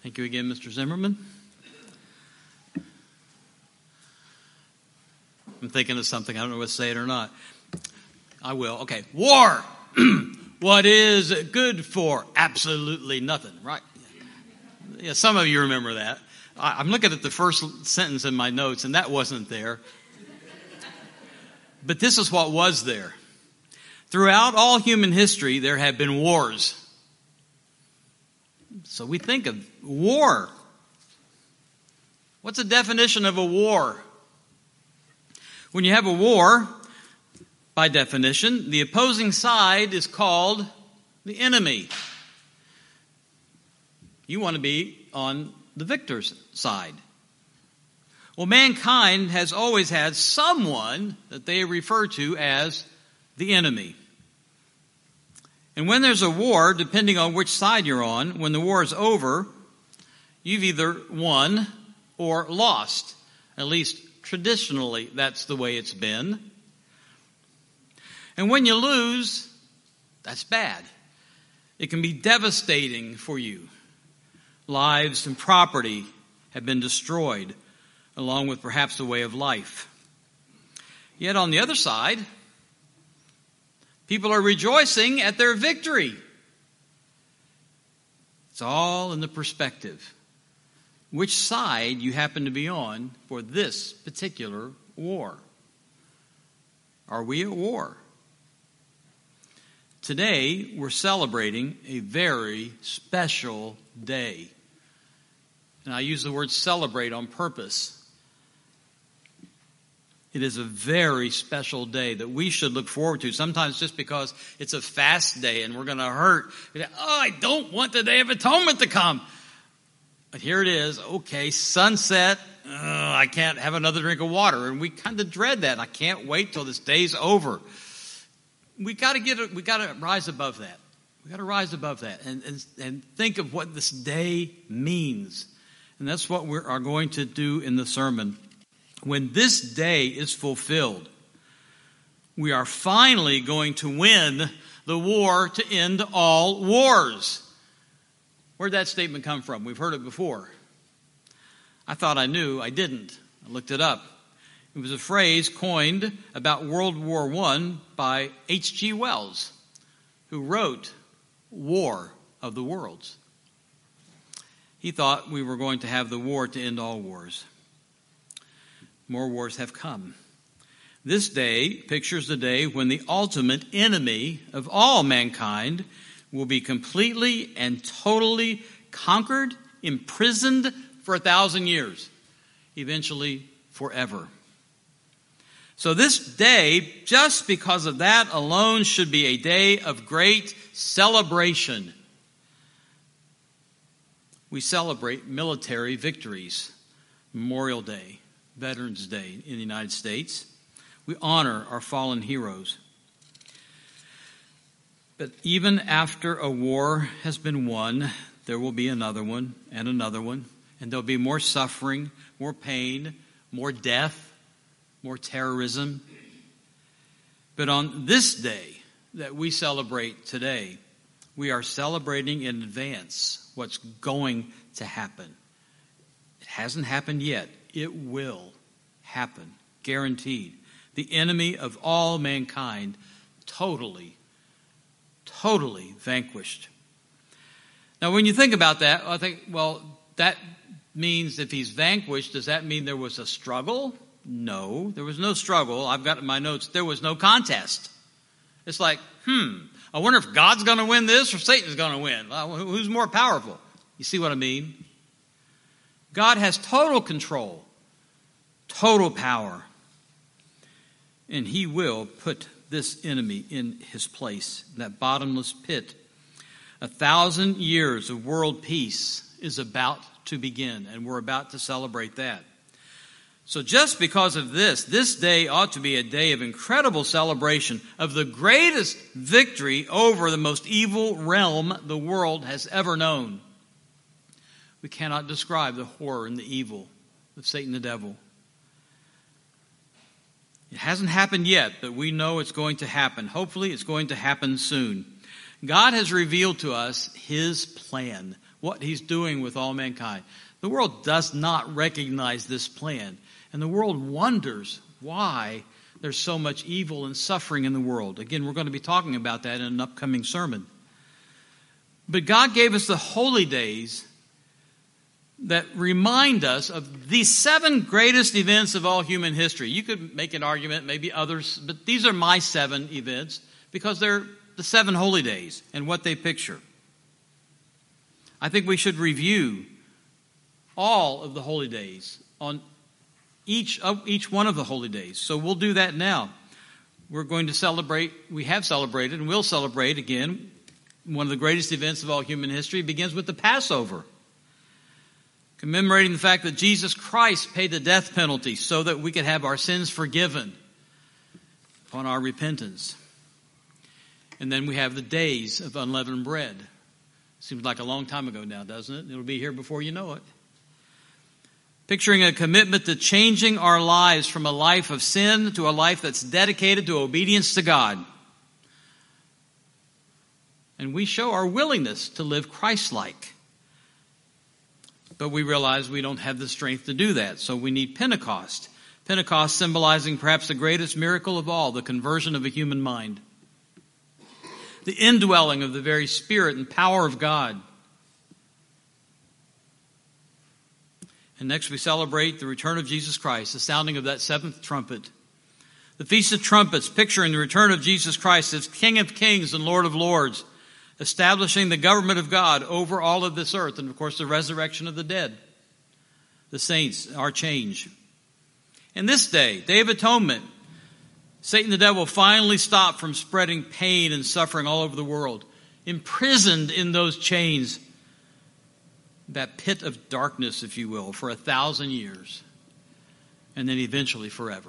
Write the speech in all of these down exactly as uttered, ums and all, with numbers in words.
Thank you again, Mister Zimmerman. I'm thinking of something. I don't know whether to say it or not. I will. Okay. War. What is it good for? Absolutely nothing, right? Yeah, some of you remember that. I, I'm looking at the first sentence in my notes, and that wasn't there. But this is what was there. Throughout all human history, there have been wars. So we think of war. What's the definition of a war? When you have a war, by definition, the opposing side is called the enemy. You want to be on the victor's side. Well, mankind has always had someone that they refer to as the enemy. And when there's a war, depending on which side you're on, when the war is over, you've either won or lost. At least traditionally, that's the way it's been. And when you lose, that's bad. It can be devastating for you. Lives and property have been destroyed, along with perhaps the way of life. Yet on the other side, people are rejoicing at their victory. It's all in the perspective. Which side you happen to be on for this particular war. Are we at war? Today, we're celebrating a very special day. And I use the word celebrate on purpose. It is a very special day that we should look forward to. Sometimes just because it's a fast day and we're going to hurt. Oh, I don't want the Day of Atonement to come. But here it is. Okay, sunset. Oh, I can't have another drink of water. And we kind of dread that. I can't wait till this day's over. We got to get. We got to rise above that. We got to rise above that and, and and think of what this day means. And that's what we are going to do in the sermon. When this day is fulfilled, we are finally going to win the war to end all wars. Where'd that statement come from? We've heard it before. I thought I knew. I didn't. I looked it up. It was a phrase coined about World War One by H G Wells, who wrote War of the Worlds. He thought we were going to have the war to end all wars. More wars have come. This day pictures the day when the ultimate enemy of all mankind will be completely and totally conquered, imprisoned for a thousand years, eventually forever. So this day, just because of that alone, should be a day of great celebration. We celebrate military victories, Memorial Day, Veterans Day in the United States. We honor our fallen heroes. But even after a war has been won, there will be another one and another one. And there'll be more suffering, more pain, more death, more terrorism. But on this day that we celebrate today, we are celebrating in advance what's going to happen. It hasn't happened yet. It will happen, guaranteed. The enemy of all mankind, totally, totally vanquished. Now, when you think about that, I think, well, that means if he's vanquished, does that mean there was a struggle? No, there was no struggle. I've got in my notes, there was no contest. It's like, hmm, I wonder if God's going to win this or Satan's going to win. Who's more powerful? You see what I mean? God has total control, total power. And he will put this enemy in his place, that bottomless pit. A thousand years of world peace is about to begin, and we're about to celebrate that. So just because of this, this day ought to be a day of incredible celebration of the greatest victory over the most evil realm the world has ever known. We cannot describe the horror and the evil of Satan the devil. It hasn't happened yet, but we know it's going to happen. Hopefully it's going to happen soon. God has revealed to us his plan, what he's doing with all mankind. The world does not recognize this plan. And the world wonders why there's so much evil and suffering in the world. Again, we're going to be talking about that in an upcoming sermon. But God gave us the holy days that remind us of the seven greatest events of all human history. You could make an argument, maybe others, but these are my seven events because they're the seven holy days and what they picture. I think we should review all of the holy days on each of each one of the holy days. So we'll do that now. We're going to celebrate, we have celebrated and will celebrate again, one of the greatest events of all human history. It begins with the Passover, commemorating the fact that Jesus Christ paid the death penalty so that we could have our sins forgiven upon our repentance. And then we have the days of unleavened bread. Seems like a long time ago now, doesn't it? It'll be here before you know it. Picturing a commitment to changing our lives from a life of sin to a life that's dedicated to obedience to God. And we show our willingness to live Christ-like. But we realize we don't have the strength to do that, so we need Pentecost. Pentecost symbolizing perhaps the greatest miracle of all, the conversion of a human mind. The indwelling of the very Spirit and power of God. And next we celebrate the return of Jesus Christ, the sounding of that seventh trumpet. The Feast of Trumpets, picturing the return of Jesus Christ as King of Kings and Lord of Lords, establishing the government of God over all of this earth, and of course the resurrection of the dead, the saints, our change. And this day, Day of Atonement, Satan the devil finally stopped from spreading pain and suffering all over the world, imprisoned in those chains, that pit of darkness, if you will, for a thousand years, and then eventually forever.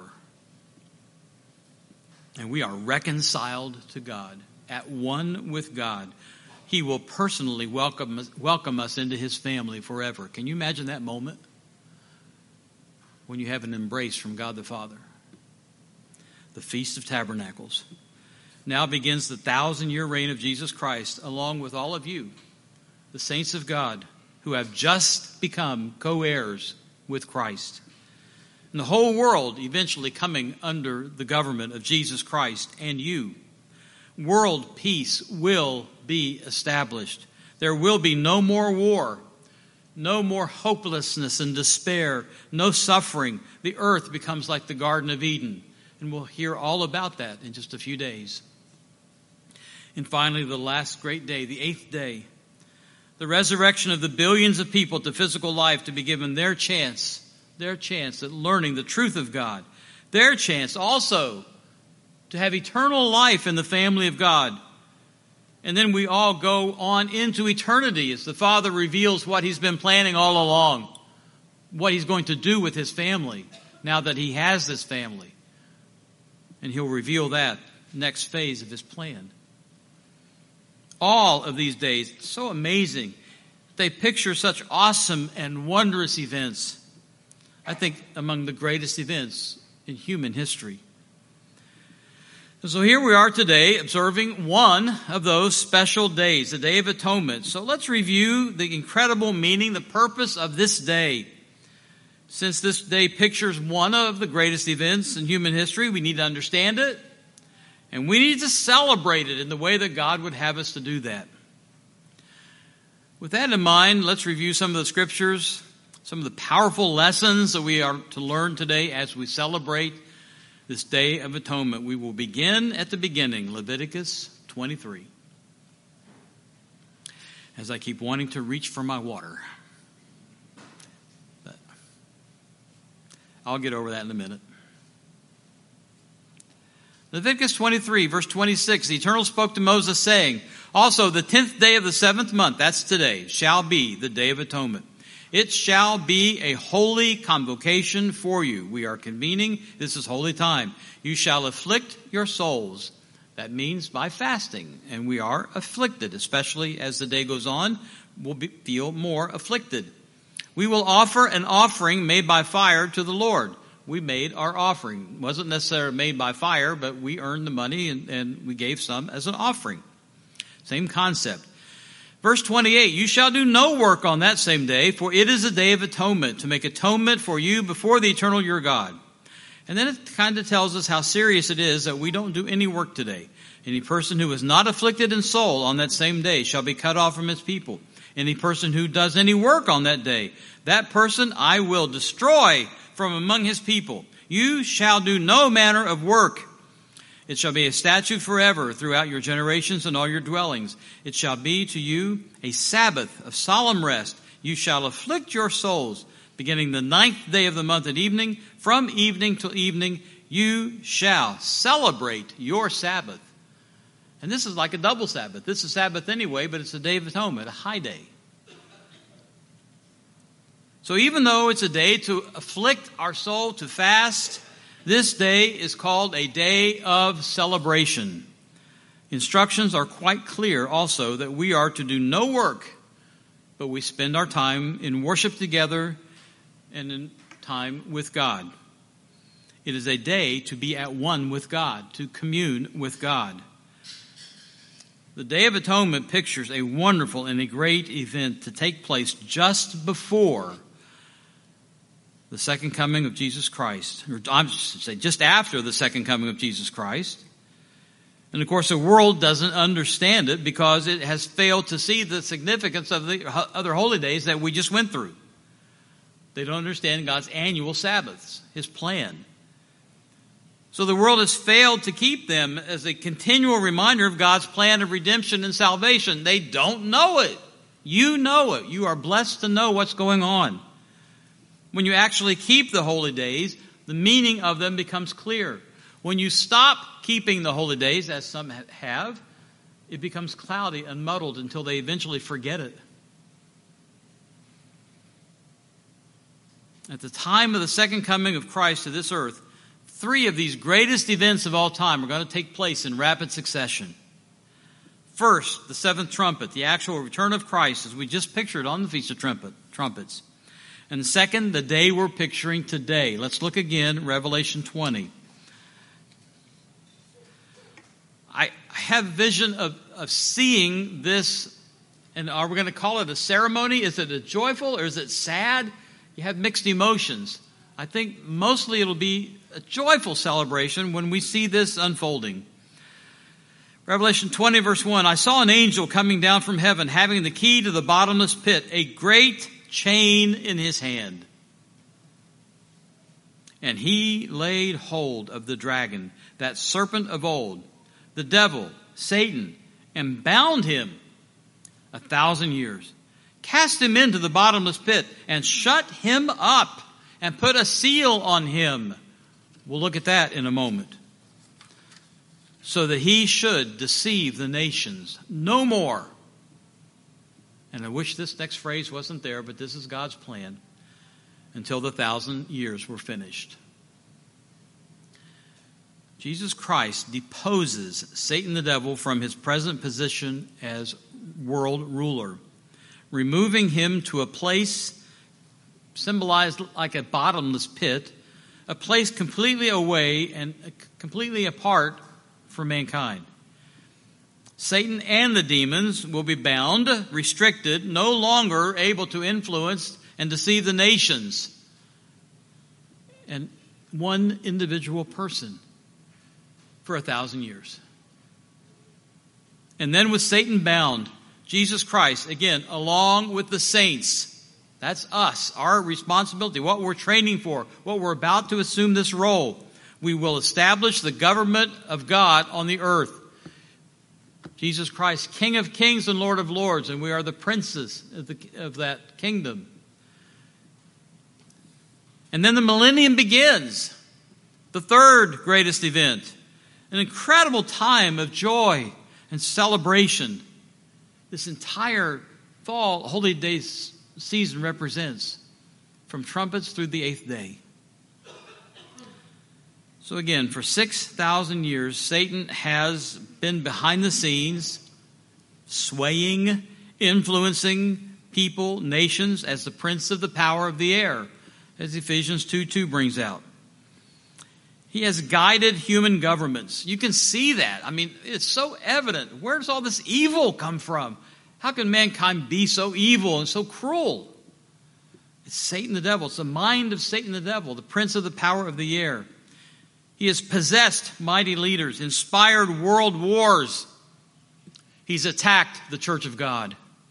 And we are reconciled to God, at one with God. He will personally welcome us, welcome us into his family forever. Can you imagine that moment when you have an embrace from God the Father? The Feast of Tabernacles. Now begins the thousand-year reign of Jesus Christ, along with all of you, the saints of God, who have just become co-heirs with Christ. And the whole world eventually coming under the government of Jesus Christ and you. World peace will be established. There will be no more war, no more hopelessness and despair, no suffering. The earth becomes like the Garden of Eden. And we'll hear all about that in just a few days. And finally, the last great day, the eighth day, the resurrection of the billions of people to physical life, to be given their chance, their chance at learning the truth of God, their chance also to have eternal life in the family of God. And then we all go on into eternity as the Father reveals what he's been planning all along, what he's going to do with his family now that he has this family. And he'll reveal that next phase of his plan. All of these days, so amazing. They picture such awesome and wondrous events. I think among the greatest events in human history. And so here we are today observing one of those special days, the Day of Atonement. So let's review the incredible meaning, the purpose of this day. Since this day pictures one of the greatest events in human history, we need to understand it. And we need to celebrate it in the way that God would have us to do that. With that in mind, let's review some of the scriptures, some of the powerful lessons that we are to learn today as we celebrate this Day of Atonement. We will begin at the beginning, Leviticus twenty-three. As I keep wanting to reach for my water. But I'll get over that in a minute. Leviticus twenty-three, verse twenty-six, the Eternal spoke to Moses, saying, also the tenth day of the seventh month, that's today, shall be the Day of Atonement. It shall be a holy convocation for you. We are convening. This is holy time. You shall afflict your souls. That means by fasting. And we are afflicted, especially as the day goes on, we'll be, feel more afflicted. We will offer an offering made by fire to the Lord. We made our offering. It wasn't necessarily made by fire, but we earned the money and, and we gave some as an offering. Same concept. Verse twenty-eight, you shall do no work on that same day, for it is a day of atonement, to make atonement for you before the eternal your God. And then it kind of tells us how serious it is that we don't do any work today. Any person who is not afflicted in soul on that same day shall be cut off from his people. Any person who does any work on that day, that person I will destroy from among his people. You shall do no manner of work. It shall be a statute forever throughout your generations and all your dwellings. It shall be to you a Sabbath of solemn rest. You shall afflict your souls, beginning the ninth day of the month at evening. From evening till evening, you shall celebrate your Sabbath. And this is like a double Sabbath. This is Sabbath anyway, but it's a day of atonement, a high day. So even though it's a day to afflict our soul, to fast, this day is called a day of celebration. Instructions are quite clear also that we are to do no work, but we spend our time in worship together and in time with God. It is a day to be at one with God, to commune with God. The Day of Atonement pictures a wonderful and a great event to take place just before the second coming of Jesus Christ. Or I should say just after the second coming of Jesus Christ. And of course the world doesn't understand it because it has failed to see the significance of the other holy days that we just went through. They don't understand God's annual Sabbaths, His plan. So the world has failed to keep them as a continual reminder of God's plan of redemption and salvation. They don't know it. You know it. You are blessed to know what's going on. When you actually keep the holy days, the meaning of them becomes clear. When you stop keeping the holy days, as some have, it becomes cloudy and muddled until they eventually forget it. At the time of the second coming of Christ to this earth, three of these greatest events of all time are going to take place in rapid succession. First, the seventh trumpet, the actual return of Christ, as we just pictured on the Feast of Trumpet, Trumpets. And second, the day we're picturing today. Let's look again, Revelation twenty. I have vision of, of seeing this, and are we going to call it a ceremony? Is it a joyful or is it sad? You have mixed emotions. I think mostly it'll be a joyful celebration when we see this unfolding. Revelation twenty verse one, I saw an angel coming down from heaven having the key to the bottomless pit, a great chain in his hand. And he laid hold of the dragon, that serpent of old, the devil, Satan, and bound him a thousand years. Cast him into the bottomless pit and shut him up and put a seal on him. We'll look at that in a moment. So that he should deceive the nations no more. And I wish this next phrase wasn't there, but this is God's plan. Until the thousand years were finished. Jesus Christ deposes Satan the devil from his present position as world ruler, removing him to a place symbolized like a bottomless pit, a place completely away and completely apart from mankind. Satan and the demons will be bound, restricted, no longer able to influence and deceive the nations and one individual person for a thousand years. And then with Satan bound, Jesus Christ, again, along with the saints, that's us, our responsibility, what we're training for, what we're about to assume this role. We will establish the government of God on the earth. Jesus Christ, King of kings and Lord of lords, and we are the princes of, the, of that kingdom. And then the millennium begins, the third greatest event, an incredible time of joy and celebration. This entire fall holy days season represents from trumpets through the eighth day. So again, for six thousand years, Satan has been behind the scenes, swaying, influencing people, nations, as the prince of the power of the air, as Ephesians two two brings out. He has guided human governments. You can see that. I mean, it's so evident. Where does all this evil come from? How can mankind be so evil and so cruel? It's Satan the devil. It's the mind of Satan the devil, the prince of the power of the air. He has possessed mighty leaders, inspired world wars. He's attacked the church of God.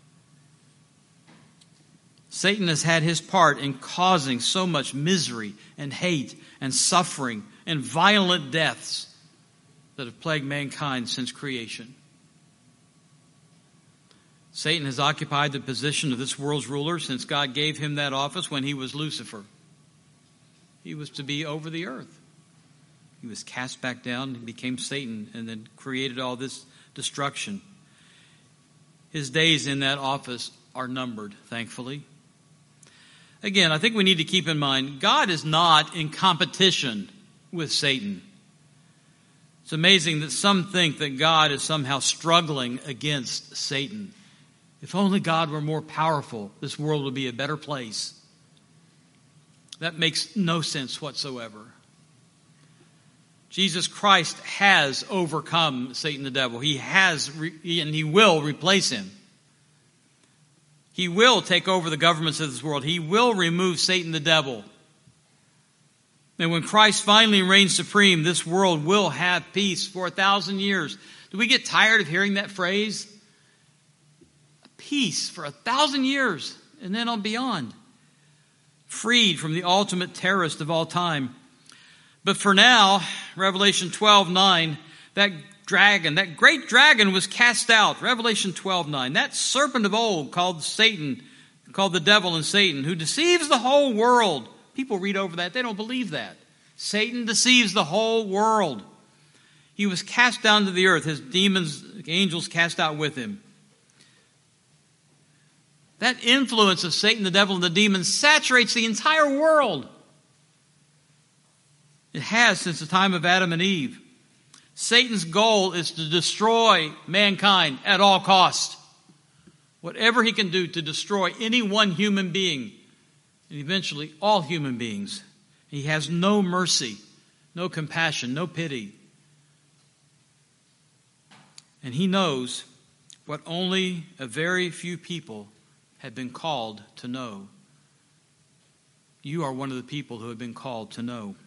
Satan has had his part in causing so much misery and hate and suffering and violent deaths that have plagued mankind since creation. Satan has occupied the position of this world's ruler since God gave him that office when he was Lucifer. He was to be over the earth. He was cast back down and became Satan and then created all this destruction. His days in that office are numbered, thankfully. Again, I think we need to keep in mind, God is not in competition with Satan. It's amazing that some think that God is somehow struggling against Satan. If only God were more powerful, this world would be a better place. That makes no sense whatsoever. Jesus Christ has overcome Satan the devil. He has, re- and he will replace him. He will take over the governments of this world. He will remove Satan the devil. And when Christ finally reigns supreme, this world will have peace for a thousand years. Do we get tired of hearing that phrase? Peace for a thousand years, and then on beyond. Freed from the ultimate terrorist of all time. But for now, Revelation twelve nine, that dragon, that great dragon was cast out. Revelation twelve nine. That serpent of old called Satan, called the devil and Satan, who deceives the whole world. People read over that. They don't believe that. Satan deceives the whole world. He was cast down to the earth. His demons, angels cast out with him. That influence of Satan, the devil, and the demons saturates the entire world. It has since the time of Adam and Eve. Satan's goal is to destroy mankind at all cost. Whatever he can do to destroy any one human being, and eventually all human beings. He has no mercy, no compassion, no pity. And he knows what only a very few people have been called to know. You are one of the people who have been called to know.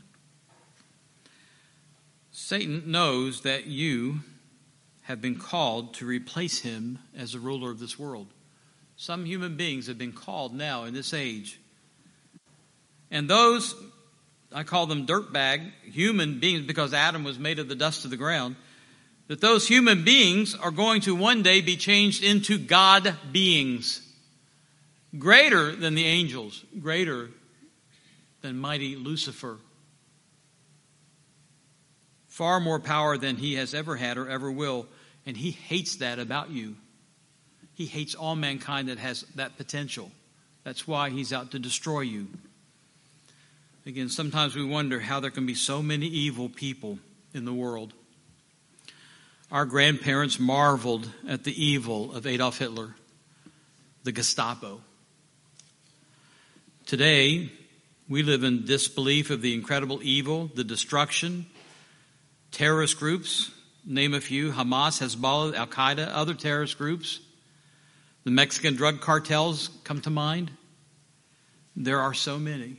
Satan knows that you have been called to replace him as the ruler of this world. Some human beings have been called now in this age. And those, I call them dirtbag human beings because Adam was made of the dust of the ground, that those human beings are going to one day be changed into God beings. Greater than the angels, greater than mighty Lucifer. Far more power than he has ever had or ever will. And he hates that about you. He hates all mankind that has that potential. That's why he's out to destroy you. Again, sometimes we wonder how there can be so many evil people in the world. Our grandparents marveled at the evil of Adolf Hitler, the Gestapo. Today, we live in disbelief of the incredible evil, the destruction, terrorist groups, name a few, Hamas, Hezbollah, Al-Qaeda, other terrorist groups. The Mexican drug cartels come to mind. There are so many.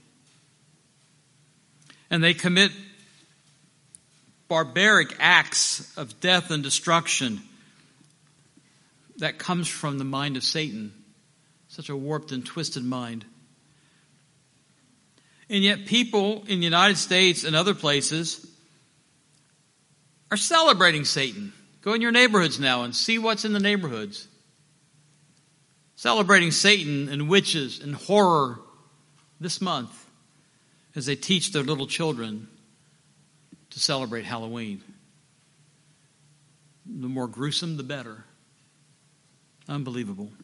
And they commit barbaric acts of death and destruction that comes from the mind of Satan. Such a warped and twisted mind. And yet people in the United States and other places are celebrating Satan. Go in your neighborhoods now and see what's in the neighborhoods. Celebrating Satan and witches and horror this month as they teach their little children to celebrate Halloween. The more gruesome, the better. Unbelievable.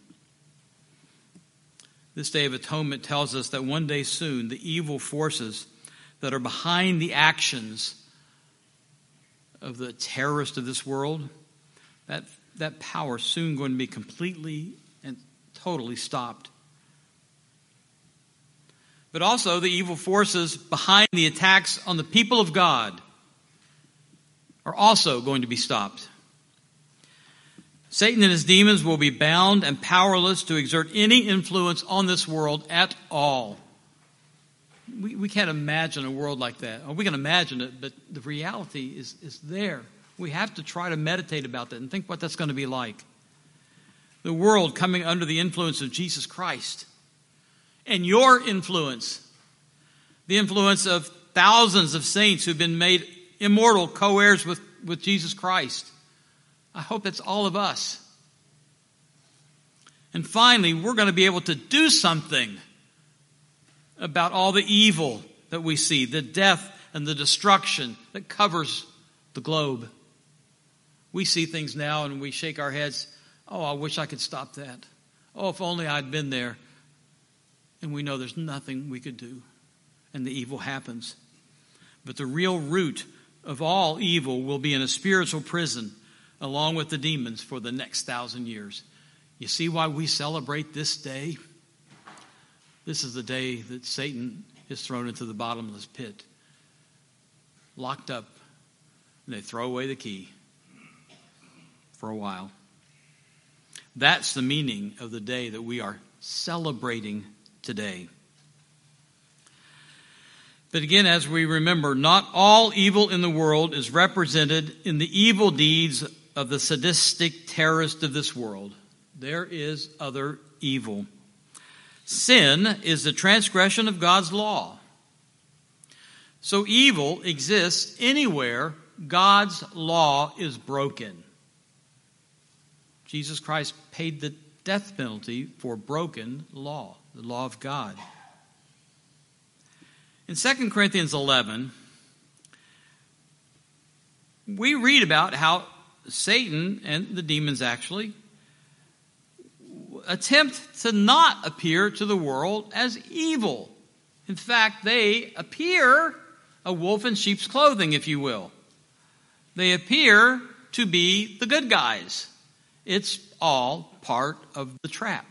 This Day of Atonement tells us that one day soon, the evil forces that are behind the actions of the terrorists of this world, that, that power is soon going to be completely and totally stopped. But also the evil forces behind the attacks on the people of God are also going to be stopped. Satan and his demons will be bound and powerless to exert any influence on this world at all. We, we can't imagine a world like that. Or we can imagine it, but the reality is, is there. We have to try to meditate about that and think what that's going to be like. The world coming under the influence of Jesus Christ. And your influence. The influence of thousands of saints who've been made immortal co-heirs with, with Jesus Christ. I hope that's all of us. And finally, we're going to be able to do something about all the evil that we see, the death and the destruction that covers the globe. We see things now and we shake our heads, oh, I wish I could stop that. Oh, if only I'd been there. And we know there's nothing we could do. And the evil happens. But the real root of all evil will be in a spiritual prison along with the demons for the next thousand years. You see why we celebrate this day? This is the day that Satan is thrown into the bottomless pit, locked up, and they throw away the key for a while. That's the meaning of the day that we are celebrating today. But again, as we remember, not all evil in the world is represented in the evil deeds of the sadistic terrorist of this world. There is other evil. Sin is the transgression of God's law. So evil exists anywhere God's law is broken. Jesus Christ paid the death penalty for broken law, the law of God. In Second Corinthians eleven, we read about how Satan and the demons actually attempt to not appear to the world as evil. In fact, they appear a wolf in sheep's clothing, if you will. They appear to be the good guys. It's all part of the trap.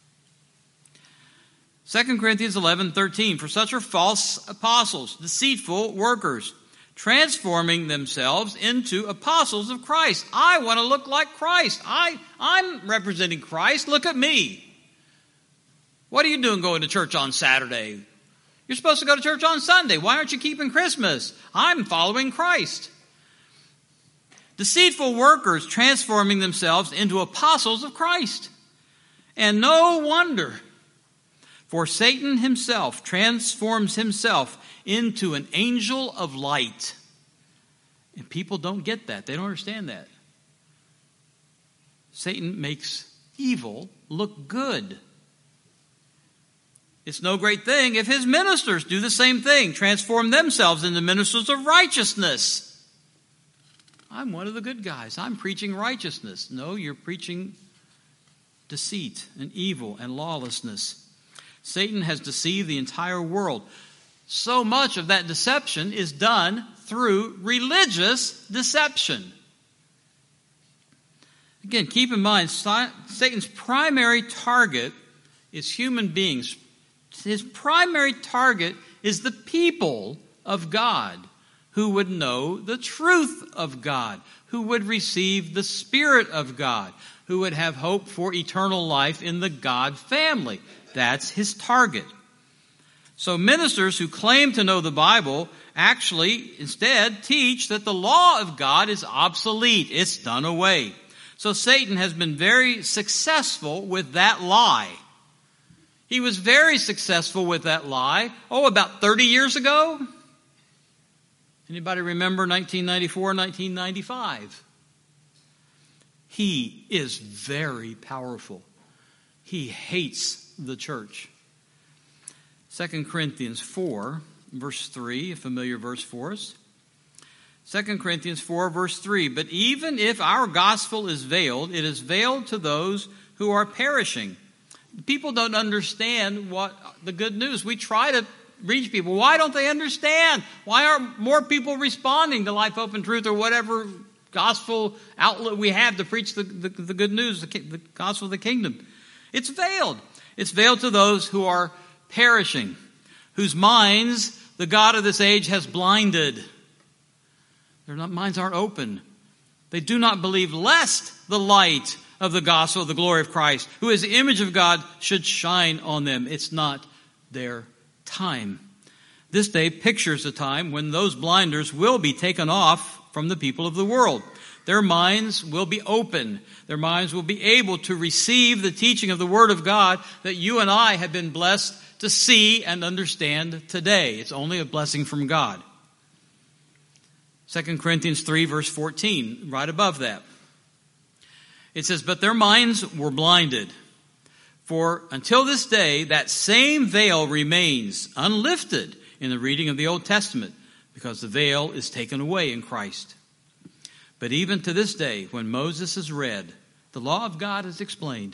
Second Corinthians eleven thirteen, for such are false apostles, deceitful workers, transforming themselves into apostles of Christ. I want to look like Christ. I, I'm representing Christ. Look at me. What are you doing going to church on Saturday? You're supposed to go to church on Sunday. Why aren't you keeping Christmas? I'm following Christ. Deceitful workers transforming themselves into apostles of Christ. And no wonder, for Satan himself transforms himself into an angel of light. And people don't get that. They don't understand that. Satan makes evil look good. It's no great thing if his ministers do the same thing, transform themselves into ministers of righteousness. I'm one of the good guys. I'm preaching righteousness. No, you're preaching deceit and evil and lawlessness. Satan has deceived the entire world. So much of that deception is done through religious deception. Again, keep in mind, Satan's primary target is human beings. His primary target is the people of God who would know the truth of God, who would receive the Spirit of God, who would have hope for eternal life in the God family. That's his target. So ministers who claim to know the Bible actually instead teach that the law of God is obsolete. It's done away. So Satan has been very successful with that lie. He was very successful with that lie, oh, about thirty years ago. Anybody remember nineteen ninety-four, nineteen ninety-five? He is very powerful. He hates the church. Second Corinthians four, verse three, a familiar verse for us. Second Corinthians four, verse three, but even if our gospel is veiled, it is veiled to those who are perishing. People don't understand what the good news. We try to reach people. Why don't they understand? Why aren't more people responding to Life, Hope, and Truth or whatever gospel outlet we have to preach the, the, the good news, the, the gospel of the kingdom? It's veiled. It's veiled to those who are perishing, whose minds the God of this age has blinded. Their minds aren't open. They do not believe lest the light of the gospel of the glory of Christ, who is the image of God, should shine on them. It's not their time. This day pictures a time when those blinders will be taken off from the people of the world. Their minds will be open. Their minds will be able to receive the teaching of the Word of God that you and I have been blessed to see and understand today. It's only a blessing from God. Second Corinthians three, verse fourteen, right above that. It says, but their minds were blinded. For until this day, that same veil remains unlifted in the reading of the Old Testament, because the veil is taken away in Christ. But even to this day, when Moses is read, the law of God is explained,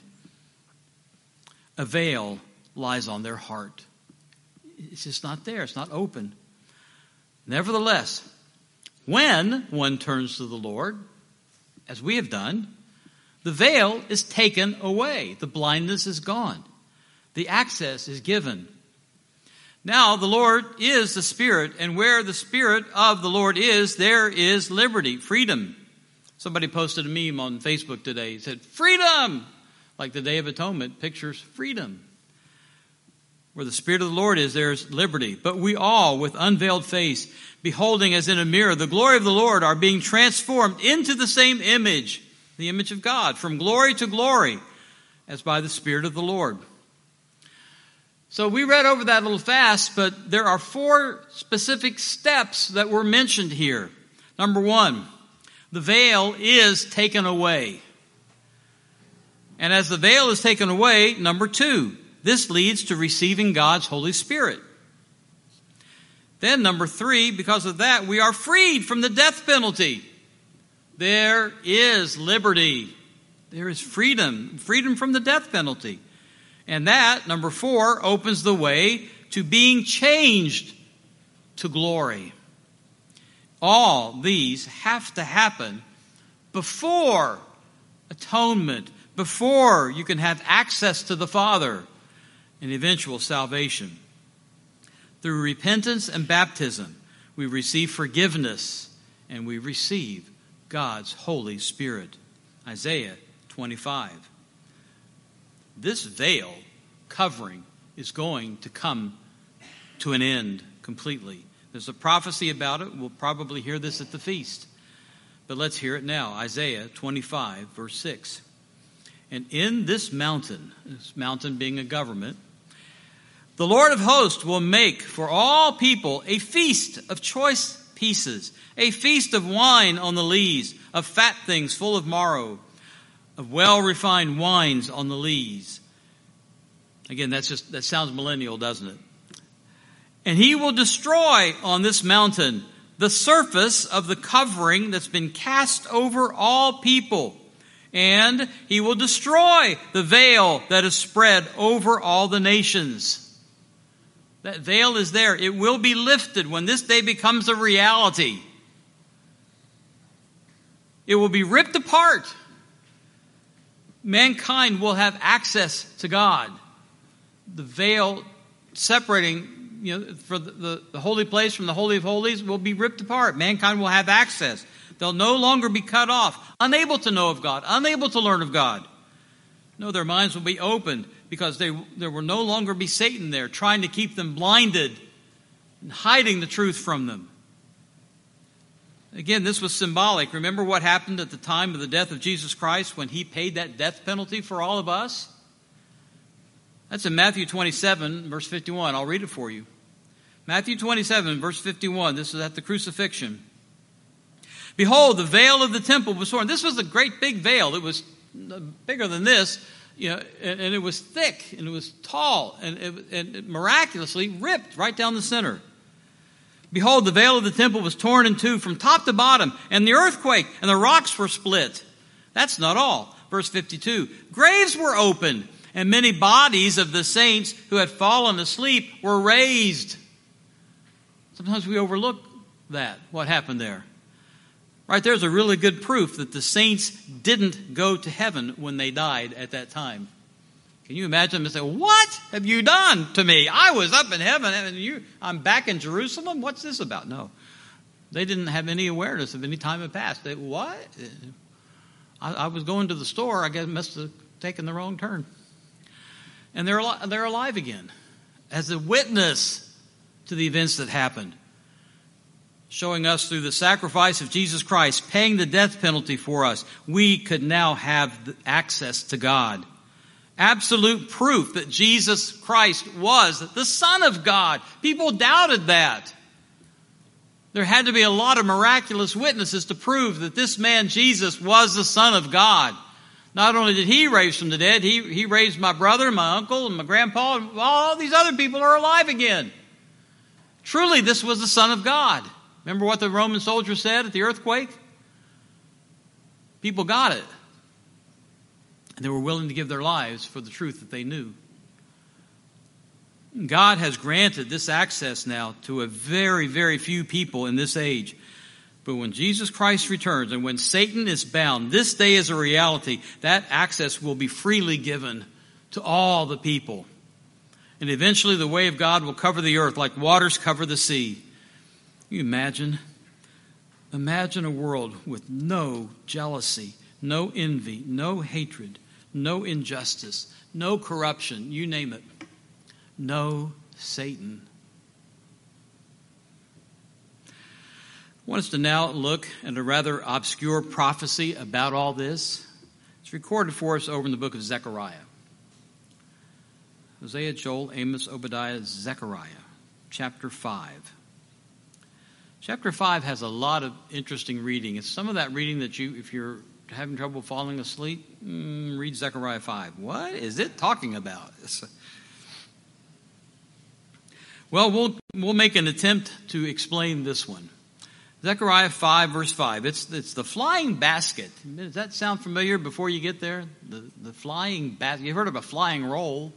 a veil lies on their heart. It's just not there. It's not open. Nevertheless, when one turns to the Lord, as we have done, the veil is taken away. The blindness is gone. The access is given. Now the Lord is the Spirit, and where the Spirit of the Lord is, there is liberty, freedom. Somebody posted a meme on Facebook today. He said, freedom! Like the Day of Atonement pictures freedom. Where the Spirit of the Lord is, there is liberty. But we all, with unveiled face, beholding as in a mirror the glory of the Lord, are being transformed into the same image, the image of God, from glory to glory, as by the Spirit of the Lord. So we read over that a little fast, but there are four specific steps that were mentioned here. Number one, the veil is taken away. And as the veil is taken away, number two, this leads to receiving God's Holy Spirit. Then number three, because of that, we are freed from the death penalty. There is liberty. There is freedom. Freedom from the death penalty. And that, number four, opens the way to being changed to glory. All these have to happen before atonement, before you can have access to the Father and eventual salvation. Through repentance and baptism, we receive forgiveness and we receive God's Holy Spirit. Isaiah twenty-five. This veil covering is going to come to an end completely. There's a prophecy about it. We'll probably hear this at the feast. But let's hear it now. Isaiah twenty-five, verse six. And in this mountain, this mountain being a government, the Lord of hosts will make for all people a feast of choice pieces, a feast of wine on the lees, of fat things full of marrow, of well-refined wines on the lees. Again, that's just that sounds millennial, doesn't it? And he will destroy on this mountain the surface of the covering that's been cast over all people. And he will destroy the veil that is spread over all the nations. That veil is there. It will be lifted when this day becomes a reality. It will be ripped apart. Mankind will have access to God. The veil separating, you know, for the, the, the holy place from the Holy of Holies will be ripped apart. Mankind will have access. They'll no longer be cut off, unable to know of God, unable to learn of God. No, their minds will be opened because they, there will no longer be Satan there trying to keep them blinded and hiding the truth from them. Again, this was symbolic. Remember what happened at the time of the death of Jesus Christ when he paid that death penalty for all of us? That's in Matthew twenty-seven, verse fifty-one. I'll read it for you. Matthew twenty-seven, verse fifty-one. This is at the crucifixion. Behold, the veil of the temple was torn. This was a great big veil. It was bigger than this, you know, and, and it was thick and it was tall and it, and it miraculously ripped right down the center. Behold, the veil of the temple was torn in two from top to bottom, and the earthquake and the rocks were split. That's not all. Verse fifty-two, graves were opened, and many bodies of the saints who had fallen asleep were raised. Sometimes we overlook that, what happened there. Right there's a really good proof that the saints didn't go to heaven when they died at that time. Can you imagine them and say, what have you done to me? I was up in heaven and you, I'm back in Jerusalem? What's this about? No. They didn't have any awareness of any time had passed. They, what? I, I was going to the store. I guess I must have taken the wrong turn. And they're, they're alive again as a witness to the events that happened, showing us through the sacrifice of Jesus Christ, paying the death penalty for us, we could now have access to God. Absolute proof that Jesus Christ was the Son of God. People doubted that. There had to be a lot of miraculous witnesses to prove that this man Jesus was the Son of God. Not only did he raise from the dead, he, he raised my brother, my uncle, and my grandpa, and all these other people are alive again. Truly, this was the Son of God. Remember what the Roman soldier said at the earthquake? People got it. And they were willing to give their lives for the truth that they knew. God has granted this access now to a very, very few people in this age. But when Jesus Christ returns and when Satan is bound, this day is a reality. That access will be freely given to all the people. And eventually the way of God will cover the earth like waters cover the sea. Can you imagine? Imagine a world with no jealousy, no envy, no hatred, no injustice, no corruption, you name it. No Satan. I want us to now look at a rather obscure prophecy about all this. It's recorded for us over in the book of Zechariah. Hosea, Joel, Amos, Obadiah, Zechariah, chapter five. Chapter five has a lot of interesting reading. It's some of that reading that you, if you're having trouble falling asleep, mm, read Zechariah five. What is it talking about? Well, we'll we'll make an attempt to explain this one. Zechariah five, verse five. It's it's the flying basket. Does that sound familiar before you get there? The, the flying basket. You've heard of a flying roll.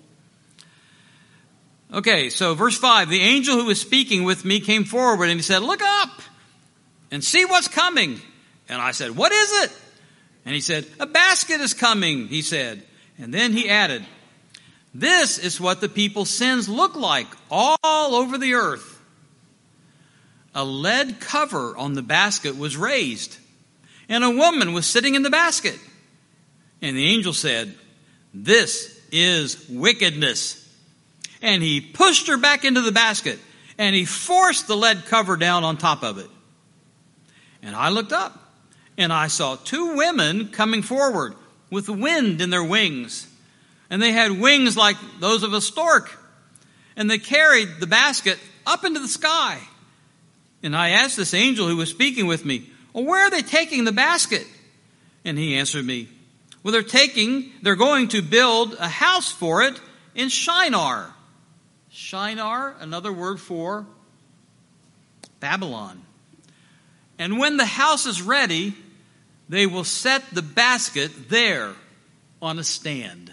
Okay, so verse five. The angel who was speaking with me came forward and he said, "Look up and see what's coming." And I said, "What is it?" And he said, "A basket is coming," he said. And then he added, "This is what the people's sins look like all over the earth." A lead cover on the basket was raised, and a woman was sitting in the basket. And the angel said, "This is wickedness." And he pushed her back into the basket, and he forced the lead cover down on top of it. And I looked up, and I saw two women coming forward with wind in their wings. And they had wings like those of a stork. And they carried the basket up into the sky. And I asked this angel who was speaking with me, "Well, where are they taking the basket?" And he answered me, "Well, they're taking, they're going to build a house for it in Shinar." Shinar, another word for Babylon. "And when the house is ready, they will set the basket there on a stand."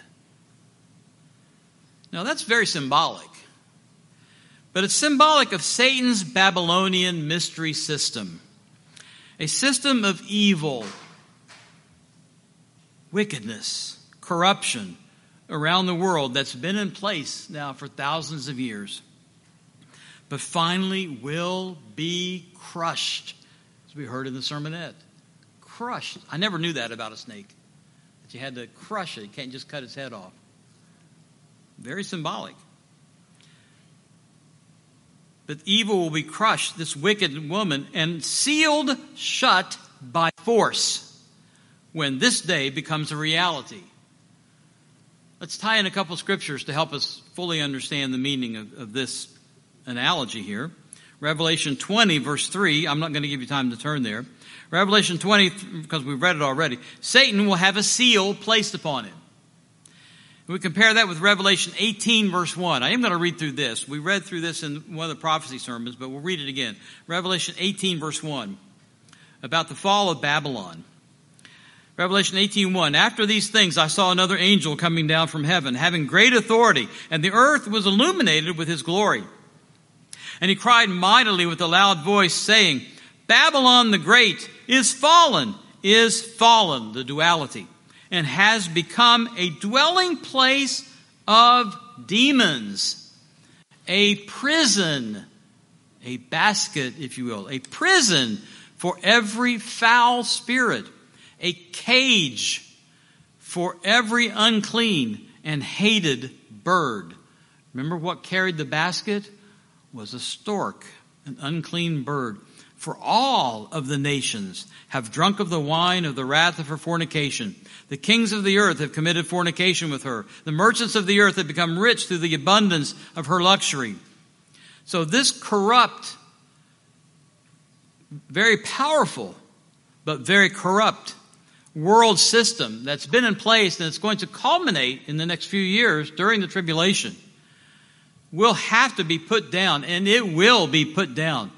Now that's very symbolic. But it's symbolic of Satan's Babylonian mystery system. A system of evil, wickedness, corruption around the world that's been in place now for thousands of years. But finally will be crushed, as we heard in the sermonette. Crushed. I never knew that about a snake. That you had to crush it. You can't just cut its head off. Very symbolic. But evil will be crushed, this wicked woman, and sealed shut by force when this day becomes a reality. Let's tie in a couple scriptures to help us fully understand the meaning of, of this analogy here. Revelation twenty, verse three. I'm not going to give you time to turn there. Revelation twenty, because we've read it already. Satan will have a seal placed upon him. We compare that with Revelation eighteen, verse one. I am going to read through this. We read through this in one of the prophecy sermons, but we'll read it again. Revelation eighteen, verse one, about the fall of Babylon. Revelation eighteen, one. "After these things I saw another angel coming down from heaven, having great authority, and the earth was illuminated with his glory. And he cried mightily with a loud voice, saying, 'Babylon the Great is fallen, is fallen,'" the duality, "and has become a dwelling place of demons, a prison," a basket, if you will, "a prison for every foul spirit, a cage for every unclean and hated bird. Remember what carried the basket? Was a stork, an unclean bird. For all of the nations have drunk of the wine of the wrath of her fornication. The kings of the earth have committed fornication with her. The merchants of the earth have become rich through the abundance of her luxury. So this corrupt, very powerful, but very corrupt world system that's been in place and it's going to culminate in the next few years during the tribulation will have to be put down, and it will be put down.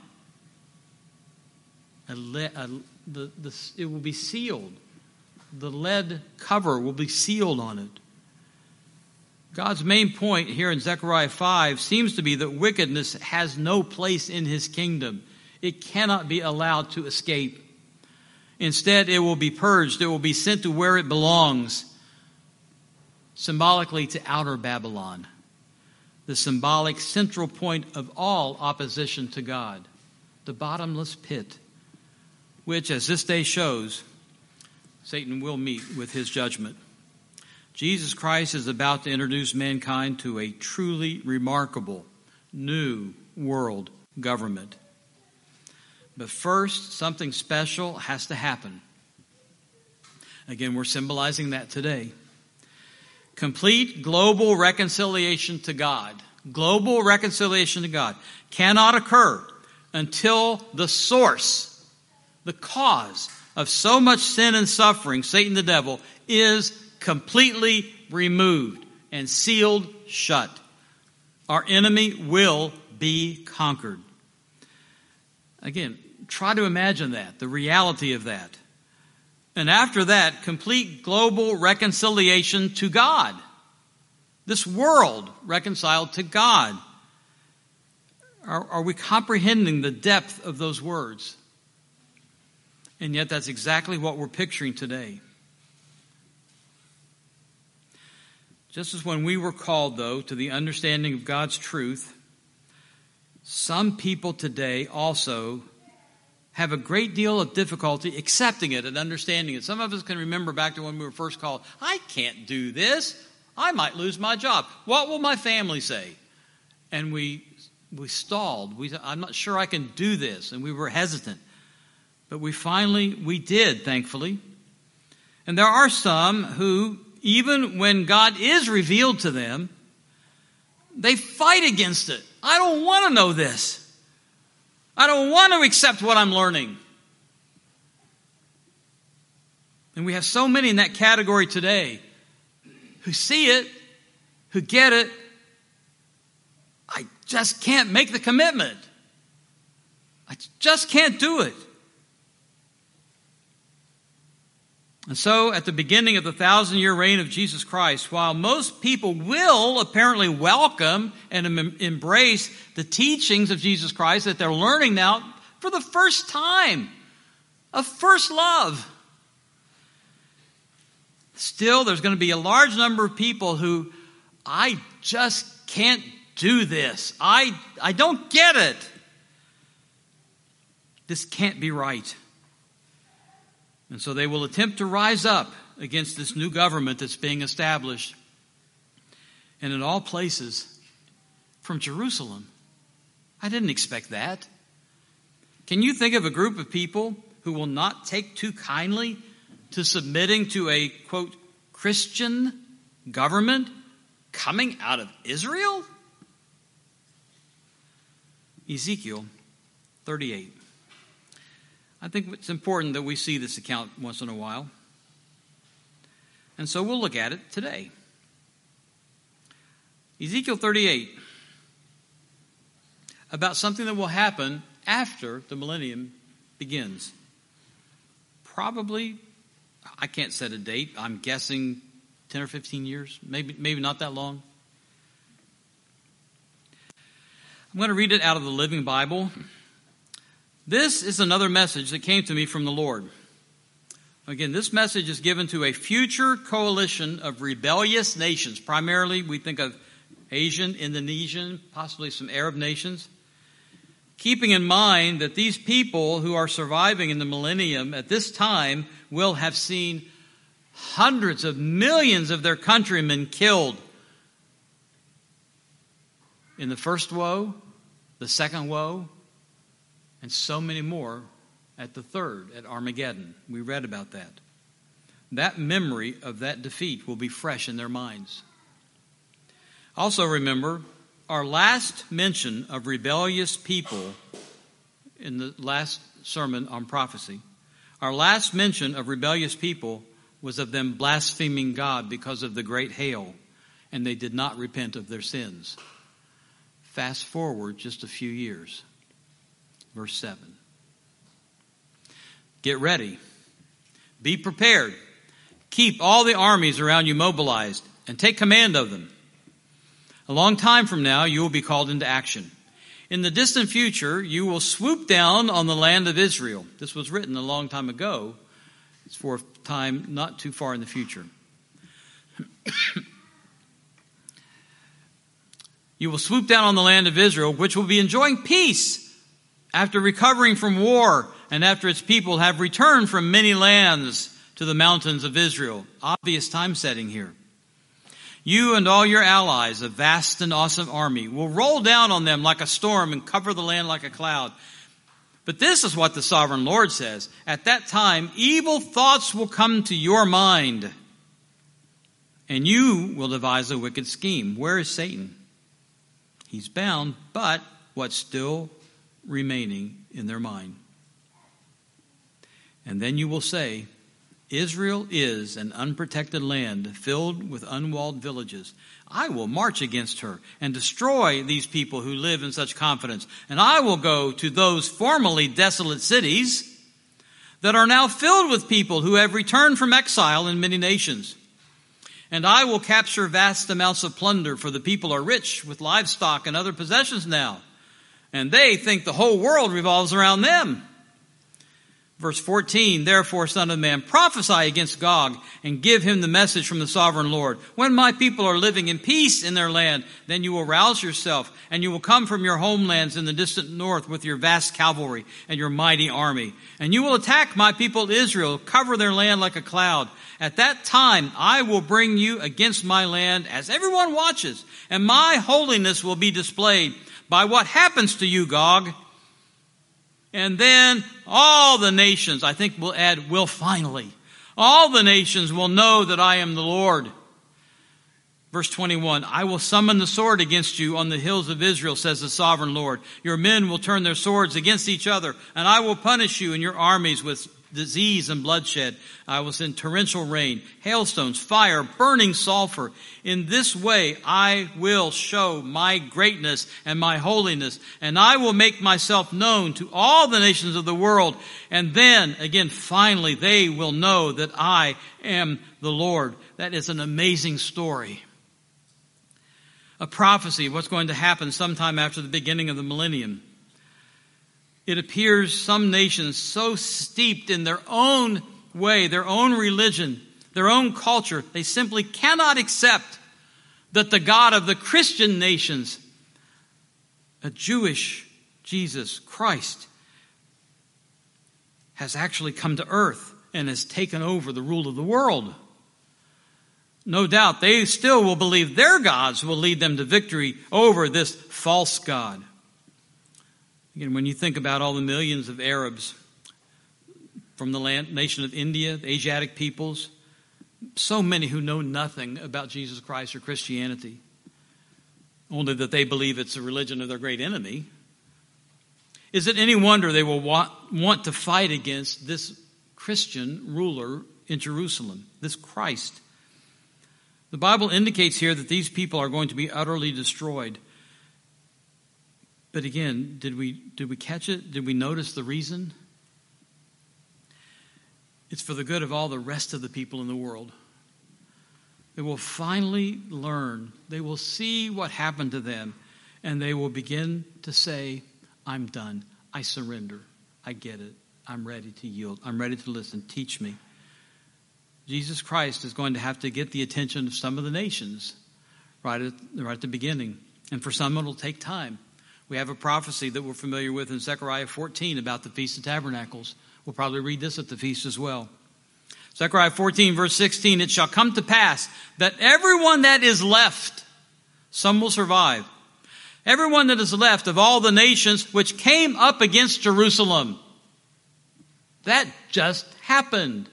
A le- a, the, the, it will be sealed. The lead cover will be sealed on it. God's main point here in Zechariah five seems to be that wickedness has no place in his kingdom. It cannot be allowed to escape. Instead, it will be purged. It will be sent to where it belongs, symbolically to outer Babylon, the symbolic central point of all opposition to God, the bottomless pit, which, as this day shows, Satan will meet with his judgment. Jesus Christ is about to introduce mankind to a truly remarkable new world government. But first, something special has to happen. Again, we're symbolizing that today. Complete global reconciliation to God, global reconciliation to God, cannot occur until the source, the cause of so much sin and suffering, Satan the devil, is completely removed and sealed shut. Our enemy will be conquered. Again, try to imagine that, the reality of that. And after that, complete global reconciliation to God. This world reconciled to God. Are, are we comprehending the depth of those words? And yet that's exactly what we're picturing today. Just as when we were called, though, to the understanding of God's truth, some people today also have a great deal of difficulty accepting it and understanding it. Some of us can remember back to when we were first called, I can't do this. I might lose my job. What will my family say? And we we stalled. We, I'm not sure I can do this. And we were hesitant. But we finally, we did, thankfully. And there are some who, even when God is revealed to them, they fight against it. I don't want to know this. I don't want to accept what I'm learning. And we have so many in that category today who see it, who get it. I just can't make the commitment. I just can't do it. And so, at the beginning of the thousand-year reign of Jesus Christ, while most people will apparently welcome and em- embrace the teachings of Jesus Christ that they're learning now for the first time, of first love, still there's going to be a large number of people who, I just can't do this. I, I don't get it. This can't be right. And so they will attempt to rise up against this new government that's being established. And in all places, from Jerusalem. I didn't expect that. Can you think of a group of people who will not take too kindly to submitting to a, quote, Christian government coming out of Israel? Ezekiel thirty-eight. I think it's important that we see this account once in a while. And so we'll look at it today. Ezekiel thirty-eight, about something that will happen after the millennium begins. Probably, I can't set a date. I'm guessing ten or fifteen years, maybe, maybe not that long. I'm going to read it out of the Living Bible. This is another message that came to me from the Lord. Again, this message is given to a future coalition of rebellious nations. Primarily, we think of Asian, Indonesian, possibly some Arab nations. keeping in mind that these people who are surviving in the millennium at this time will have seen hundreds of millions of their countrymen killed in the first woe, the second woe, and so many more at the third, at Armageddon. We read about that. That memory of that defeat will be fresh in their minds. Also remember, our last mention of rebellious people in the last sermon on prophecy, our last mention of rebellious people was of them blaspheming God because of the great hail, and they did not repent of their sins. Fast forward just a few years. Verse seven. Get ready. Be prepared. Keep all the armies around you mobilized and take command of them. A long time from now, you will be called into action. In the distant future, you will swoop down on the land of Israel. This was written a long time ago. It's for a time not too far in the future. You will swoop down on the land of Israel, which will be enjoying peace after recovering from war and after its people have returned from many lands to the mountains of Israel. Obvious time setting here. You and all your allies, a vast and awesome army, will roll down on them like a storm and cover the land like a cloud. But this is what the sovereign Lord says. At that time, evil thoughts will come to your mind, and you will devise a wicked scheme. Where is Satan? He's bound, but what's still remaining in their mind? And then you will say, Israel is an unprotected land filled with unwalled villages. I will march against her and destroy these people who live in such confidence. And I will go to those formerly desolate cities that are now filled with people who have returned from exile in many nations. And I will capture vast amounts of plunder, for the people are rich with livestock and other possessions now. And they think the whole world revolves around them. Verse fourteen, therefore, Son of Man, prophesy against Gog and give him the message from the sovereign Lord. When my people are living in peace in their land, then you will rouse yourself and you will come from your homelands in the distant north with your vast cavalry and your mighty army. And you will attack my people Israel, cover their land like a cloud. At that time, I will bring you against my land as everyone watches, and my holiness will be displayed by what happens to you, Gog. And then all the nations, I think we'll add, will finally. All the nations will know that I am the Lord. Verse twenty-one, I will summon the sword against you on the hills of Israel, says the sovereign Lord. Your men will turn their swords against each other, and I will punish you and your armies with disease and bloodshed. I will send torrential rain, hailstones, fire, burning sulfur. In this way I will show my greatness and my holiness, and I will make myself known to all the nations of the world. And then, again, finally, they will know that I am the Lord. That is an amazing story. A prophecy of what's going to happen sometime after the beginning of the millennium. It appears some nations so steeped in their own way, their own religion, their own culture, they simply cannot accept that the God of the Christian nations, a Jewish Jesus Christ, has actually come to earth and has taken over the rule of the world. No doubt they still will believe their gods will lead them to victory over this false God. Again, when you think about all the millions of Arabs from the land, nation of India, the Asiatic peoples, so many who know nothing about Jesus Christ or Christianity, only that they believe it's a religion of their great enemy, is it any wonder they will want, want to fight against this Christian ruler in Jerusalem, this Christ? The Bible indicates here that these people are going to be utterly destroyed. But again, did we did we catch it? Did we notice the reason? It's for the good of all the rest of the people in the world. They will finally learn. They will see what happened to them. And they will begin to say, I'm done. I surrender. I get it. I'm ready to yield. I'm ready to listen. Teach me. Jesus Christ is going to have to get the attention of some of the nations right at, right at the beginning. And for some, it will take time. We have a prophecy that we're familiar with in Zechariah fourteen about the Feast of Tabernacles. We'll probably read this at the feast as well. Zechariah fourteen, verse sixteen, it shall come to pass that everyone that is left, some will survive, everyone that is left of all the nations which came up against Jerusalem. That just happened.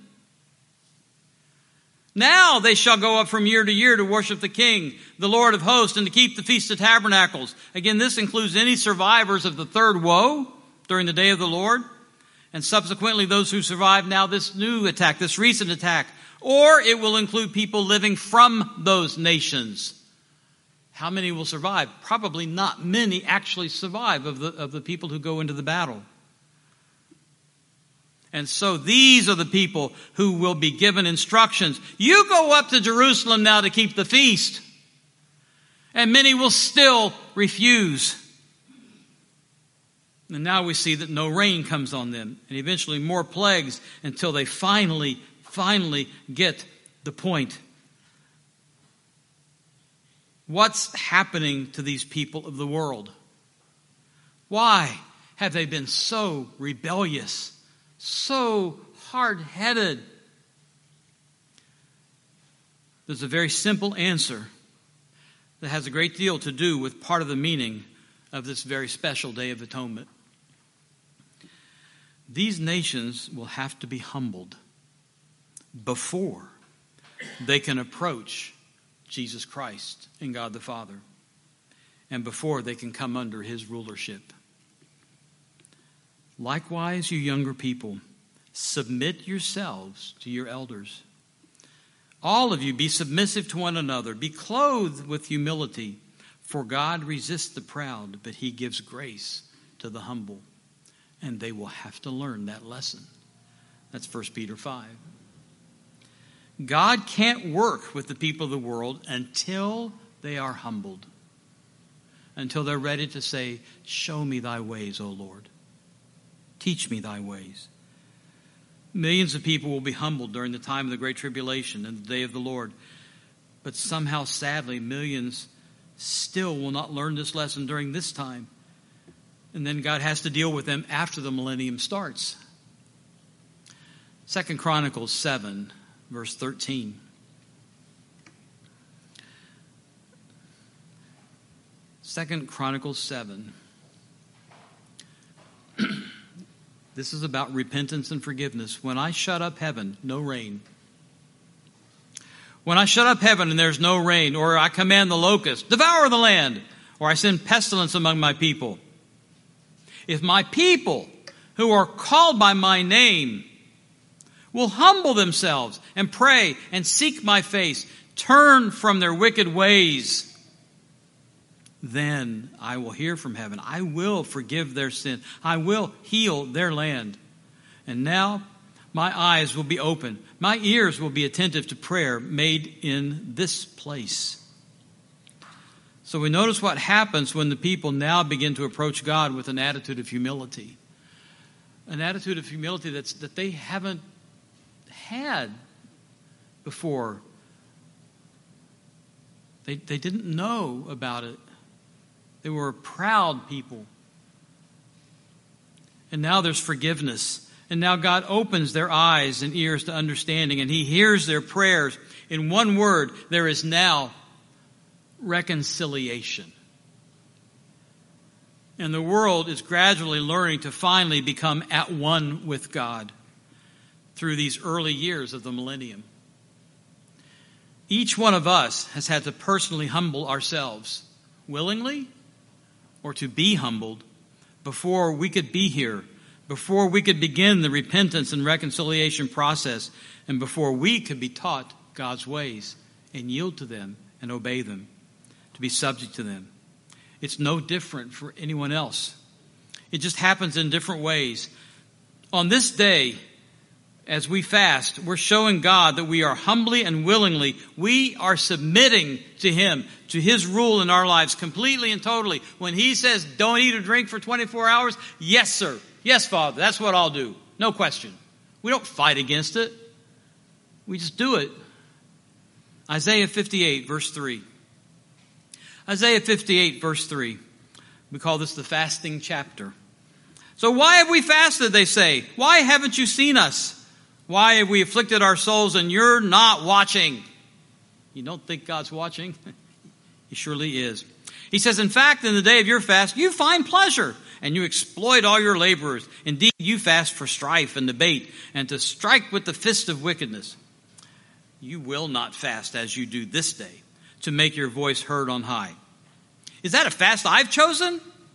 Now they shall go up from year to year to worship the King, the Lord of hosts, and to keep the Feast of Tabernacles. Again, this includes any survivors of the third woe during the day of the Lord, and subsequently those who survive now this new attack, this recent attack. Or it will include people living from those nations. How many will survive? Probably not many actually survive of the, of the people who go into the battle. And so these are the people who will be given instructions. You go up to Jerusalem now to keep the feast. And many will still refuse. And now we see that no rain comes on them. And eventually more plagues until they finally, finally get the point. What's happening to these people of the world? Why have they been so rebellious? So hard-headed? There's a very simple answer that has a great deal to do with part of the meaning of this very special Day of Atonement. These nations will have to be humbled before they can approach Jesus Christ and God the Father, and before they can come under His rulership. Likewise, you younger people, submit yourselves to your elders. All of you be submissive to one another. Be clothed with humility. For God resists the proud, but He gives grace to the humble. And they will have to learn that lesson. That's First Peter five. God can't work with the people of the world until they are humbled. Until they're ready to say, show me thy ways, O Lord. Teach me thy ways. Millions of people will be humbled during the time of the Great Tribulation and the day of the Lord. But somehow, sadly, millions still will not learn this lesson during this time. And then God has to deal with them after the millennium starts. Second Chronicles seven, verse thirteen. Second Chronicles seven. This is about repentance and forgiveness. When I shut up heaven, no rain. When I shut up heaven and there's no rain, or I command the locust, devour the land, or I send pestilence among my people. If my people who are called by my name will humble themselves and pray and seek my face, turn from their wicked ways, then I will hear from heaven. I will forgive their sin. I will heal their land. And now my eyes will be open. My ears will be attentive to prayer made in this place. So we notice what happens when the people now begin to approach God with an attitude of humility. An attitude of humility that's, that they haven't had before. They, they didn't know about it. They were a proud people. And now there's forgiveness. And now God opens their eyes and ears to understanding, and He hears their prayers. In one word, there is now reconciliation. And the world is gradually learning to finally become at one with God through these early years of the millennium. Each one of us has had to personally humble ourselves, willingly or to be humbled, before we could be here, before we could begin the repentance and reconciliation process, and before we could be taught God's ways and yield to them and obey them, to be subject to them. It's no different for anyone else. It just happens in different ways. On this day, as we fast, we're showing God that we are humbly and willingly, we are submitting to Him, to His rule in our lives completely and totally. When He says, don't eat or drink for twenty-four hours, yes, sir. Yes, Father, that's what I'll do. No question. We don't fight against it. We just do it. Isaiah fifty-eight, verse three. Isaiah fifty-eight, verse three. We call this the fasting chapter. So why have we fasted, they say? Why haven't you seen us? Why have we afflicted our souls and you're not watching? You don't think God's watching? He surely is. He says, in fact, in the day of your fast, you find pleasure and you exploit all your laborers. Indeed, you fast for strife and debate and to strike with the fist of wickedness. You will not fast as you do this day to make your voice heard on high. Is that a fast I've chosen?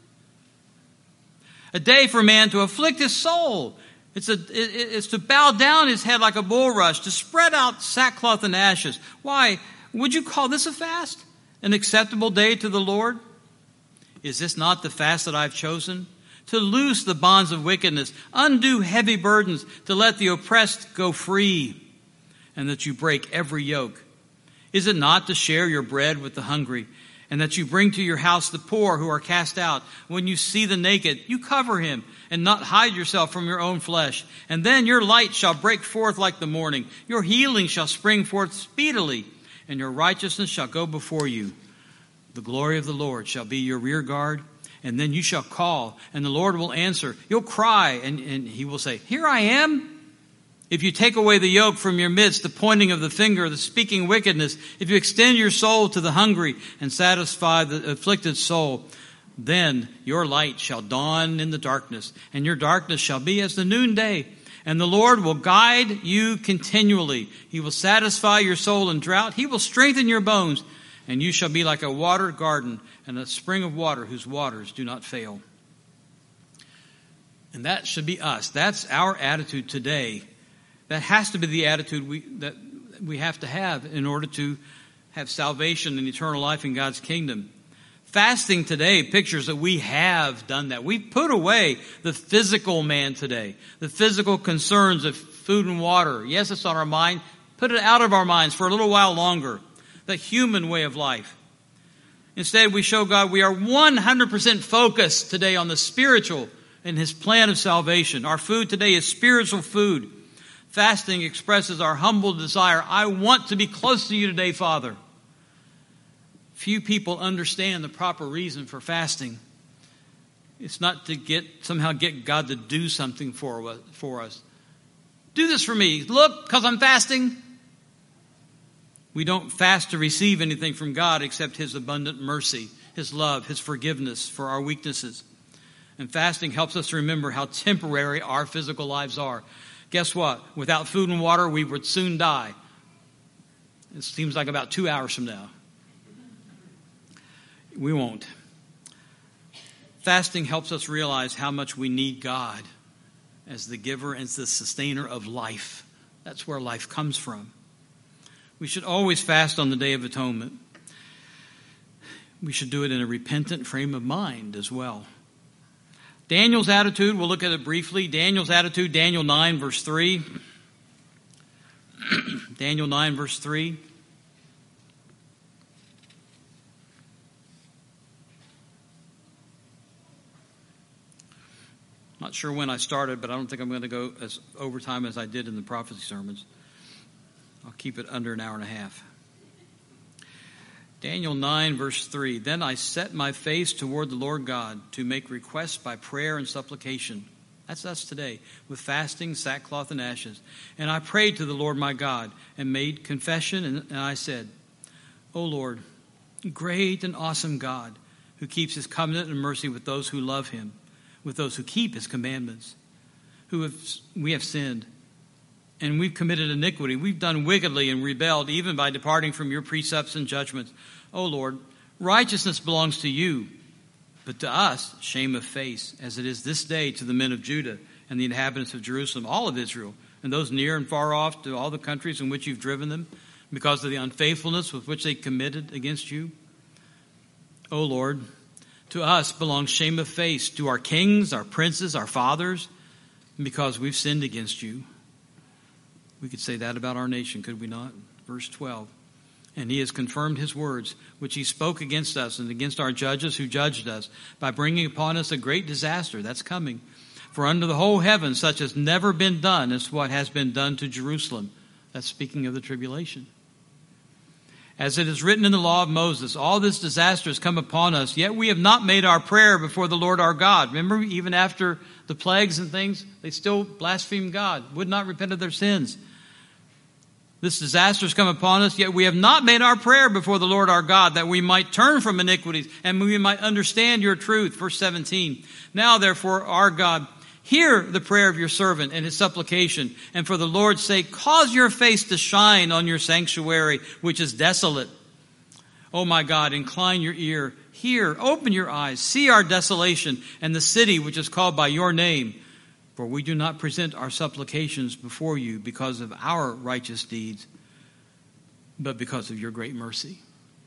A day for man to afflict his soul. It's, a, it, it's to bow down his head like a bulrush, to spread out sackcloth and ashes. Why? Would you call this a fast? An acceptable day to the Lord? Is this not the fast that I've chosen? To loose the bonds of wickedness, undo heavy burdens, to let the oppressed go free, and that you break every yoke. Is it not to share your bread with the hungry, and that you bring to your house the poor who are cast out? When you see the naked, you cover him, and not hide yourself from your own flesh. And then your light shall break forth like the morning. Your healing shall spring forth speedily, and your righteousness shall go before you. The glory of the Lord shall be your rear guard, and then you shall call, and the Lord will answer. You'll cry, and, and he will say, here I am. If you take away the yoke from your midst, the pointing of the finger, the speaking wickedness, if you extend your soul to the hungry and satisfy the afflicted soul, then your light shall dawn in the darkness, and your darkness shall be as the noonday. And the Lord will guide you continually. He will satisfy your soul in drought. He will strengthen your bones, and you shall be like a watered garden and a spring of water whose waters do not fail. And that should be us. That's our attitude today. That has to be the attitude we, that we have to have in order to have salvation and eternal life in God's kingdom. Fasting today pictures that we have done that. We put away the physical man today, the physical concerns of food and water. Yes, it's on our mind. Put it out of our minds for a little while longer. The human way of life. Instead, we show God we are one hundred percent focused today on the spiritual and His plan of salvation. Our food today is spiritual food. Fasting expresses our humble desire. I want to be close to you today, Father. Few people understand the proper reason for fasting. It's not to get somehow get God to do something for us. For us. Do this for me. Look, because I'm fasting. We don't fast to receive anything from God except His abundant mercy, His love, His forgiveness for our weaknesses. And fasting helps us to remember how temporary our physical lives are. Guess what? Without food and water, we would soon die. It seems like about two hours from now. We won't. Fasting helps us realize how much we need God as the giver and the sustainer of life. That's where life comes from. We should always fast on the Day of Atonement. We should do it in a repentant frame of mind as well. Daniel's attitude, we'll look at it briefly. Daniel's attitude, Daniel nine, verse three. Daniel nine, verse three. Not sure when I started, but I don't think I'm going to go as overtime as I did in the prophecy sermons. I'll keep it under an hour and a half. Daniel nine, verse three. Then I set my face toward the Lord God to make requests by prayer and supplication. That's us today, with fasting, sackcloth, and ashes. And I prayed to the Lord my God and made confession, and, and I said, O Lord, great and awesome God, who keeps His covenant and mercy with those who love Him, with those who keep His commandments, who have we have sinned. And we've committed iniquity. We've done wickedly and rebelled, even by departing from your precepts and judgments. O Lord, righteousness belongs to you, but to us, shame of face, as it is this day to the men of Judah and the inhabitants of Jerusalem, all of Israel, and those near and far off, to all the countries in which you've driven them, because of the unfaithfulness with which they committed against you. O Lord, to us belongs shame of face, to our kings, our princes, our fathers, because we've sinned against you. We could say that about our nation, could we not? Verse twelve. And He has confirmed His words, which He spoke against us and against our judges who judged us, by bringing upon us a great disaster that's coming. For under the whole heaven such has never been done as what has been done to Jerusalem. That's speaking of the tribulation. As it is written in the law of Moses, all this disaster has come upon us, yet we have not made our prayer before the Lord our God. Remember, even after the plagues and things, they still blasphemed God, would not repent of their sins. This disaster has come upon us, yet we have not made our prayer before the Lord our God, that we might turn from iniquities and we might understand your truth. Verse seventeen. Now, therefore, our God, hear the prayer of your servant and his supplication, and for the Lord's sake, cause your face to shine on your sanctuary, which is desolate. O my God, incline your ear, hear, open your eyes, see our desolation and the city which is called by your name. For we do not present our supplications before you because of our righteous deeds, but because of your great mercy.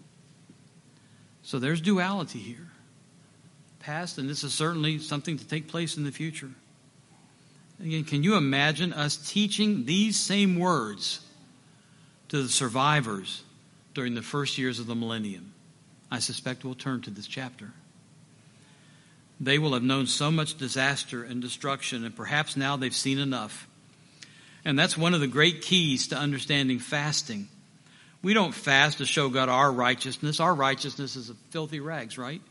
So there's duality here. Past, and this is certainly something to take place in the future. Again, can you imagine us teaching these same words to the survivors during the first years of the millennium? I suspect we'll turn to this chapter. They will have known so much disaster and destruction, and perhaps now they've seen enough. And that's one of the great keys to understanding fasting. We don't fast to show God our righteousness. Our righteousness is filthy rags, right?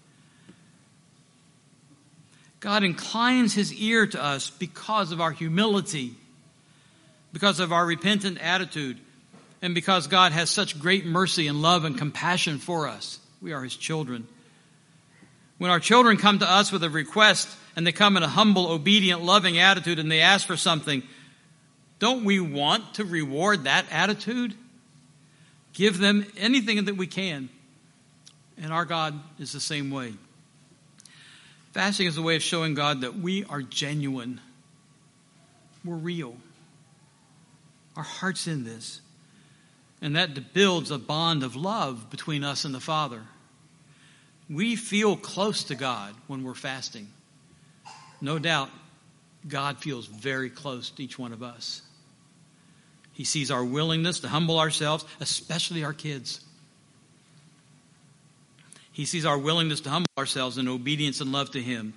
God inclines his ear to us because of our humility, because of our repentant attitude, and because God has such great mercy and love and compassion for us. We are his children. When our children come to us with a request and they come in a humble, obedient, loving attitude and they ask for something, don't we want to reward that attitude? Give them anything that we can. And our God is the same way. Fasting is a way of showing God that we are genuine. We're real. Our heart's in this. And that builds a bond of love between us and the Father. We feel close to God when we're fasting. No doubt, God feels very close to each one of us. He sees our willingness to humble ourselves, especially our kids. He sees our willingness to humble ourselves in obedience and love to him.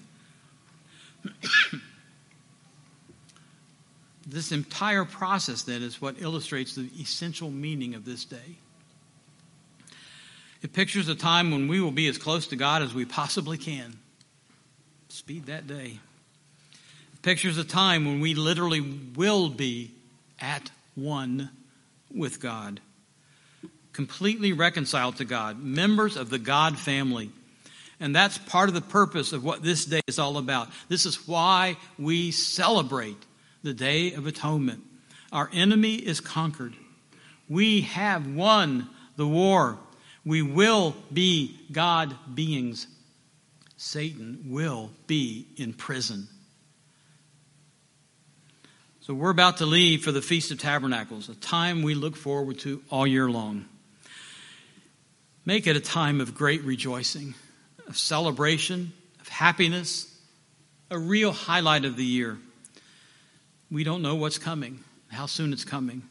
This entire process, then, is what illustrates the essential meaning of this day. It pictures a time when we will be as close to God as we possibly can. Speed that day. It pictures a time when we literally will be at one with God. Completely reconciled to God. Members of the God family. And that's part of the purpose of what this day is all about. This is why we celebrate the Day of Atonement. Our enemy is conquered. We have won the war. We will be God beings. Satan will be in prison. So we're about to leave for the Feast of Tabernacles, a time we look forward to all year long. Make it a time of great rejoicing, of celebration, of happiness, a real highlight of the year. We don't know what's coming, how soon it's coming.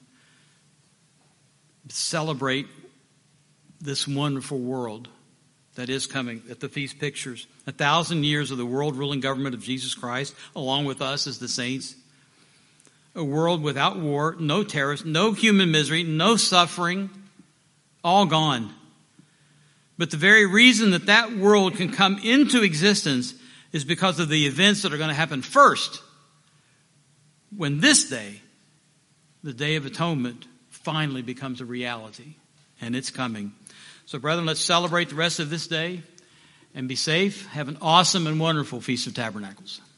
Celebrate this wonderful world that is coming that the feast pictures. A thousand years of the world ruling government of Jesus Christ, along with us as the saints. A world without war, no terrorists, no human misery, no suffering, all gone. But the very reason that that world can come into existence is because of the events that are going to happen first. When this day, the Day of Atonement, finally becomes a reality. And it's coming. So, brethren, let's celebrate the rest of this day and be safe. Have an awesome and wonderful Feast of Tabernacles.